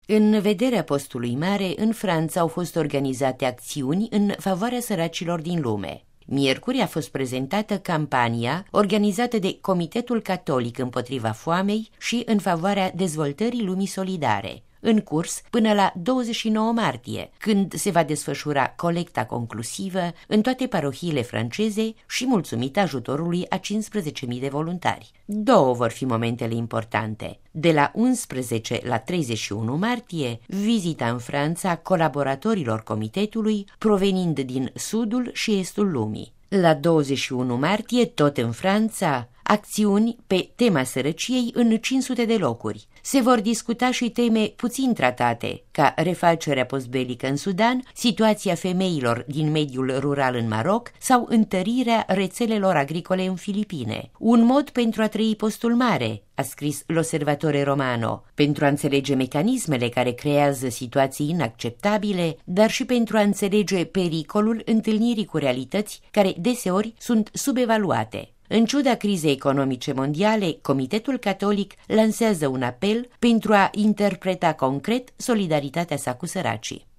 În vederea postului mare, în Franța au fost organizate acțiuni în favoarea săracilor din lume. Miercuri a fost prezentată campania organizată de Comitetul Catolic împotriva foamei și în favoarea dezvoltării lumii solidare, în curs până la 29 martie, când se va desfășura colecta conclusivă în toate parohiile franceze și mulțumită ajutorului a 15.000 de voluntari. Două vor fi momentele importante. De la 11 la 31 martie, vizita în Franța colaboratorilor comitetului provenind din sudul și estul lumii. La 21 martie, tot în Franța, acțiuni pe tema sărăciei în 500 de locuri. Se vor discuta și teme puțin tratate, ca refacerea postbelică în Sudan, situația femeilor din mediul rural în Maroc sau întărirea rețelelor agricole în Filipine. Un mod pentru a trăi postul mare, a scris L'Osservatore Romano, pentru a înțelege mecanismele care creează situații inacceptabile, dar și pentru a înțelege pericolul întâlnirii cu realități care deseori sunt subevaluate. În ciuda crizei economice mondiale, Comitetul Catolic lansează un apel pentru a interpreta concret solidaritatea sa cu săracii.